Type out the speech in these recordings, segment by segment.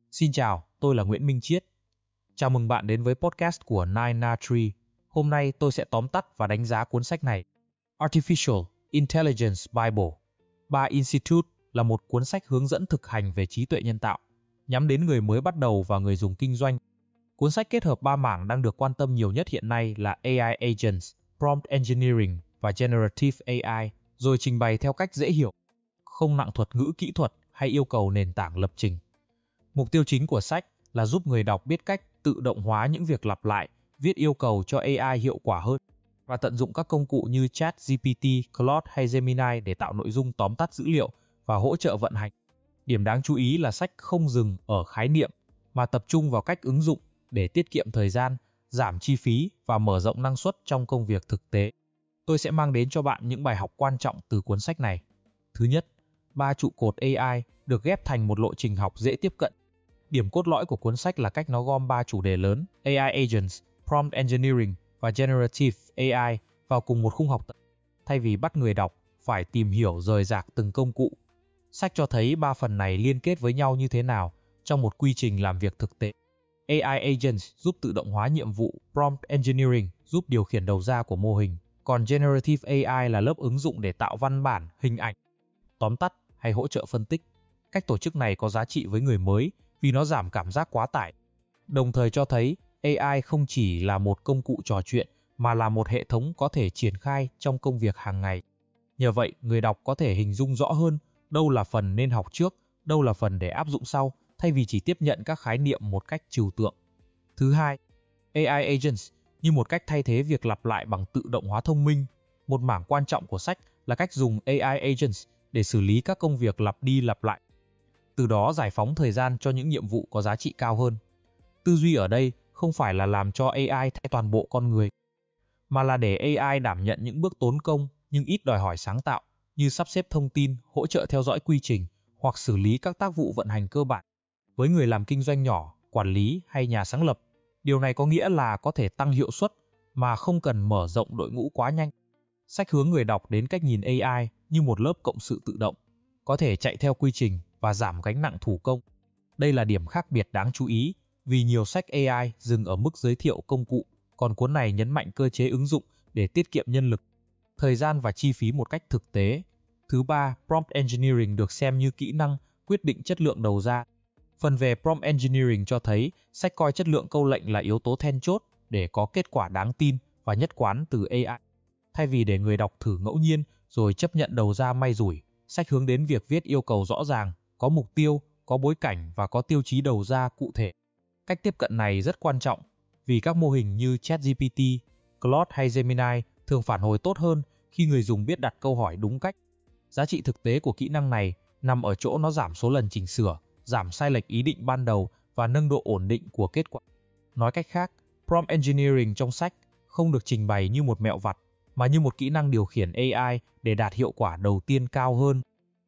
Xin chào, tôi là Nguyễn Minh Chiết. Chào mừng bạn đến với podcast của Nine Tree. Hôm nay tôi sẽ tóm tắt và đánh giá cuốn sách này. Artificial Intelligence Bible by Institute là một cuốn sách hướng dẫn thực hành về trí tuệ nhân tạo, nhắm đến người mới bắt đầu và người dùng kinh doanh. Cuốn sách kết hợp 3 mảng đang được quan tâm nhiều nhất hiện nay là AI Agents, Prompt Engineering và Generative AI, rồi trình bày theo cách dễ hiểu, không nặng thuật ngữ kỹ thuật hay yêu cầu nền tảng lập trình. Mục tiêu chính của sách là giúp người đọc biết cách tự động hóa những việc lặp lại, viết yêu cầu cho AI hiệu quả hơn và tận dụng các công cụ như ChatGPT, Claude hay Gemini để tạo nội dung tóm tắt dữ liệu và hỗ trợ vận hành. Điểm đáng chú ý là sách không dừng ở khái niệm mà tập trung vào cách ứng dụng để tiết kiệm thời gian, giảm chi phí và mở rộng năng suất trong công việc thực tế. Tôi sẽ mang đến cho bạn những bài học quan trọng từ cuốn sách này. Thứ nhất, 3 trụ cột AI được ghép thành một lộ trình học dễ tiếp cận. Điểm cốt lõi của cuốn sách là cách nó gom 3 chủ đề lớn AI Agents, Prompt Engineering và Generative AI vào cùng một khung học tập, thay vì bắt người đọc phải tìm hiểu rời rạc từng công cụ. Sách cho thấy 3 phần này liên kết với nhau như thế nào trong một quy trình làm việc thực tế. AI Agents giúp tự động hóa nhiệm vụ, Prompt Engineering giúp điều khiển đầu ra của mô hình, còn Generative AI là lớp ứng dụng để tạo văn bản, hình ảnh, tóm tắt hay hỗ trợ phân tích. Cách tổ chức này có giá trị với người mới vì nó giảm cảm giác quá tải, đồng thời cho thấy AI không chỉ là một công cụ trò chuyện mà là một hệ thống có thể triển khai trong công việc hàng ngày. Nhờ vậy, người đọc có thể hình dung rõ hơn đâu là phần nên học trước, đâu là phần để áp dụng sau, thay vì chỉ tiếp nhận các khái niệm một cách trừu tượng. Thứ hai, AI Agents như một cách thay thế việc lặp lại bằng tự động hóa thông minh. Một mảng quan trọng của sách là cách dùng AI Agents để xử lý các công việc lặp đi lặp lại, từ đó giải phóng thời gian cho những nhiệm vụ có giá trị cao hơn. Tư duy ở đây không phải là làm cho AI thay toàn bộ con người, mà là để AI đảm nhận những bước tốn công nhưng ít đòi hỏi sáng tạo, như sắp xếp thông tin, hỗ trợ theo dõi quy trình hoặc xử lý các tác vụ vận hành cơ bản. Với người làm kinh doanh nhỏ, quản lý hay nhà sáng lập, điều này có nghĩa là có thể tăng hiệu suất mà không cần mở rộng đội ngũ quá nhanh. Sách hướng người đọc đến cách nhìn AI như một lớp cộng sự tự động, có thể chạy theo quy trình và giảm gánh nặng thủ công. Đây là điểm khác biệt đáng chú ý, vì nhiều sách AI dừng ở mức giới thiệu công cụ, còn cuốn này nhấn mạnh cơ chế ứng dụng để tiết kiệm nhân lực, thời gian và chi phí một cách thực tế. Thứ ba, Prompt Engineering được xem như kỹ năng quyết định chất lượng đầu ra. Phần về Prompt Engineering cho thấy sách coi chất lượng câu lệnh là yếu tố then chốt để có kết quả đáng tin và nhất quán từ AI. Thay vì để người đọc thử ngẫu nhiên rồi chấp nhận đầu ra may rủi, sách hướng đến việc viết yêu cầu rõ ràng, có mục tiêu, có bối cảnh và có tiêu chí đầu ra cụ thể. Cách tiếp cận này rất quan trọng vì các mô hình như ChatGPT, Claude hay Gemini thường phản hồi tốt hơn khi người dùng biết đặt câu hỏi đúng cách. Giá trị thực tế của kỹ năng này nằm ở chỗ nó giảm số lần chỉnh sửa, giảm sai lệch ý định ban đầu và nâng độ ổn định của kết quả. Nói cách khác, Prompt Engineering trong sách không được trình bày như một mẹo vặt, mà như một kỹ năng điều khiển AI để đạt hiệu quả đầu tiên cao hơn.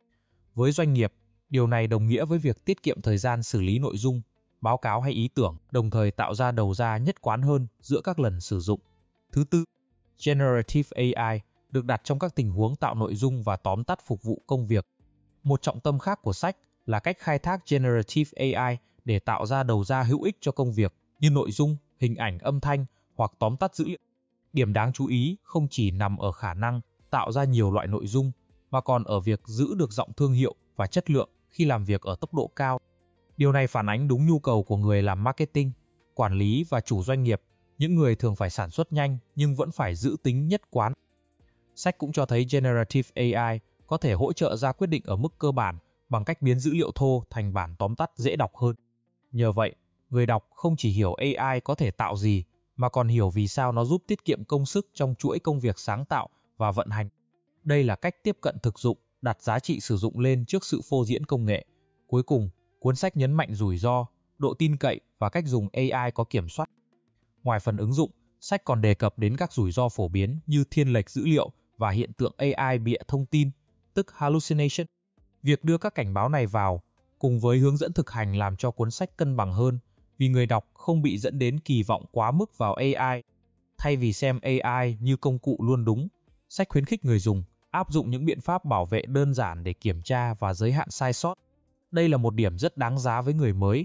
Với doanh nghiệp, điều này đồng nghĩa với việc tiết kiệm thời gian xử lý nội dung, báo cáo hay ý tưởng, đồng thời tạo ra đầu ra nhất quán hơn giữa các lần sử dụng. Thứ tư, Generative AI được đặt trong các tình huống tạo nội dung và tóm tắt phục vụ công việc. Một trọng tâm khác của sách là cách khai thác Generative AI để tạo ra đầu ra hữu ích cho công việc như nội dung, hình ảnh, âm thanh hoặc tóm tắt dữ liệu. Điểm đáng chú ý không chỉ nằm ở khả năng tạo ra nhiều loại nội dung, mà còn ở việc giữ được giọng thương hiệu và chất lượng khi làm việc ở tốc độ cao. Điều này phản ánh đúng nhu cầu của người làm marketing, quản lý và chủ doanh nghiệp, những người thường phải sản xuất nhanh nhưng vẫn phải giữ tính nhất quán. Sách cũng cho thấy Generative AI có thể hỗ trợ ra quyết định ở mức cơ bản bằng cách biến dữ liệu thô thành bản tóm tắt dễ đọc hơn. Nhờ vậy, người đọc không chỉ hiểu AI có thể tạo gì, mà còn hiểu vì sao nó giúp tiết kiệm công sức trong chuỗi công việc sáng tạo và vận hành. Đây là cách tiếp cận thực dụng, đặt giá trị sử dụng lên trước sự phô diễn công nghệ. Cuối cùng, cuốn sách nhấn mạnh rủi ro, độ tin cậy và cách dùng AI có kiểm soát. Ngoài phần ứng dụng, sách còn đề cập đến các rủi ro phổ biến như thiên lệch dữ liệu và hiện tượng AI bịa thông tin, tức hallucination. Việc đưa các cảnh báo này vào, cùng với hướng dẫn thực hành làm cho cuốn sách cân bằng hơn, vì người đọc không bị dẫn đến kỳ vọng quá mức vào AI. Thay vì xem AI như công cụ luôn đúng, sách khuyến khích người dùng áp dụng những biện pháp bảo vệ đơn giản để kiểm tra và giới hạn sai sót. Đây là một điểm rất đáng giá với người mới,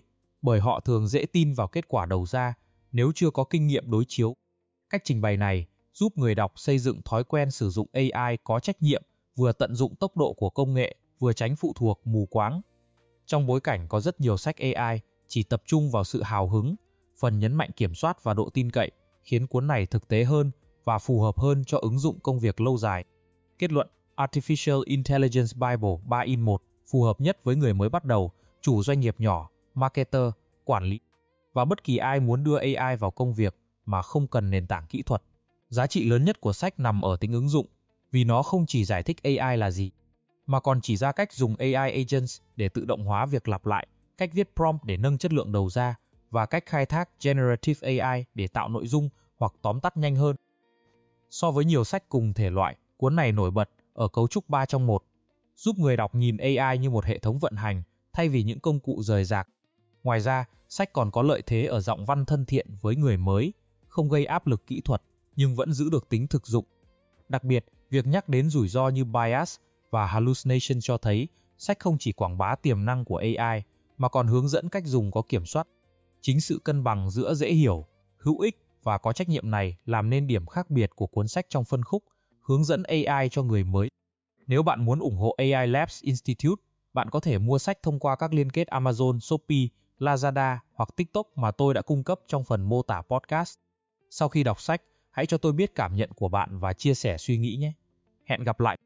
bởi họ thường dễ tin vào kết quả đầu ra nếu chưa có kinh nghiệm đối chiếu. Cách trình bày này giúp người đọc xây dựng thói quen sử dụng AI có trách nhiệm, vừa tận dụng tốc độ của công nghệ, vừa tránh phụ thuộc mù quáng. Trong bối cảnh có rất nhiều sách AI chỉ tập trung vào sự hào hứng, phần nhấn mạnh kiểm soát và độ tin cậy, khiến cuốn này thực tế hơn và phù hợp hơn cho ứng dụng công việc lâu dài. Kết luận, Artificial Intelligence Bible 3 in 1 phù hợp nhất với người mới bắt đầu, chủ doanh nghiệp nhỏ, marketer, quản lý và bất kỳ ai muốn đưa AI vào công việc mà không cần nền tảng kỹ thuật. Giá trị lớn nhất của sách nằm ở tính ứng dụng, vì nó không chỉ giải thích AI là gì, mà còn chỉ ra cách dùng AI agents để tự động hóa việc lặp lại, cách viết prompt để nâng chất lượng đầu ra và cách khai thác generative AI để tạo nội dung hoặc tóm tắt nhanh hơn. So với nhiều sách cùng thể loại, cuốn này nổi bật ở cấu trúc 3 trong 1, giúp người đọc nhìn AI như một hệ thống vận hành thay vì những công cụ rời rạc. Ngoài ra, sách còn có lợi thế ở giọng văn thân thiện với người mới, không gây áp lực kỹ thuật nhưng vẫn giữ được tính thực dụng. Đặc biệt, việc nhắc đến rủi ro như bias và hallucination cho thấy sách không chỉ quảng bá tiềm năng của AI mà còn hướng dẫn cách dùng có kiểm soát. Chính sự cân bằng giữa dễ hiểu, hữu ích và có trách nhiệm này làm nên điểm khác biệt của cuốn sách trong phân khúc hướng dẫn AI cho người mới. Nếu bạn muốn ủng hộ AI Labs Institute, bạn có thể mua sách thông qua các liên kết Amazon, Shopee, Lazada hoặc TikTok mà tôi đã cung cấp trong phần mô tả podcast. Sau khi đọc sách, hãy cho tôi biết cảm nhận của bạn và chia sẻ suy nghĩ nhé. Hẹn gặp lại!